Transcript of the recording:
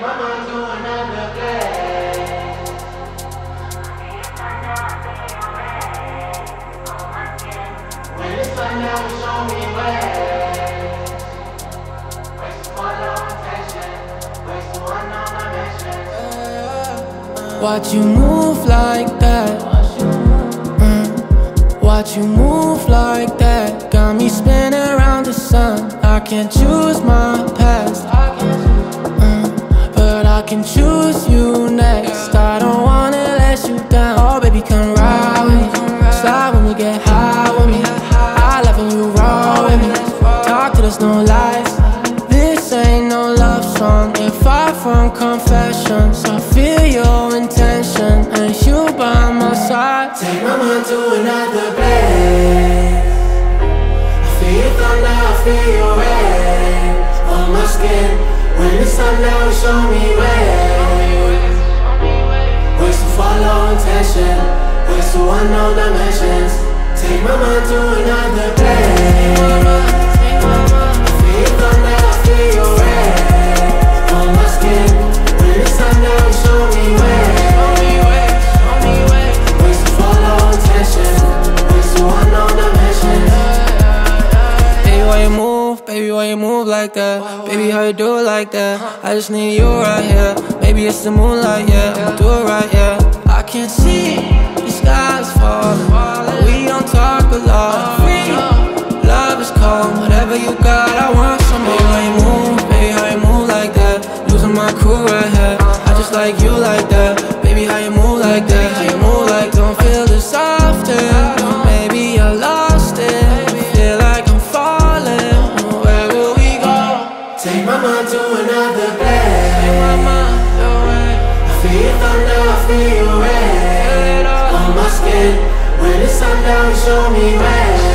Take my mind to another place. When it's sun down, show me ways. Ways to follow attention, ways to unknown dimensions. Watch you move like that. Watch you move like that. Got me spinning around the sun. I can't choose my past, but I can choose you next. I don't wanna let you down. Oh baby, come ride with me. Slide when we get high with me. I love when you roll with me. Talk to us, no lies. This ain't no love song. And far from confessions. I feel your intention, and you by my side. Take my mind to another place. I feel your thunder, I feel your rain on my skin. When the sun down, show me ways. Ways to follow intention, ways to unknown dimensions. Take my mind to another place. I feel your thunder, I feel your rain on my skin. When the sun down, show me ways. Ways to follow intention, ways to unknown dimensions. Baby, why you move? Baby, why you move like that? Baby, how you do it like that? I just need you right here. Maybe it's the moonlight, yeah. Do it right, yeah. I can't see the skies falling, but we don't talk a lot. Free love is cold. Whatever you got, I want some more. Baby, how you move? Baby, how you move like that? Losing my cool right here. I just like you like that. Baby, how you move like that? How you move like don't feel this often. Maybe I lost it. Feel like I'm falling. Where will we go? Take my mind to another place. Take my mind away. I feel your thunder, I feel your rain on my skin. When the sun down, show me ways.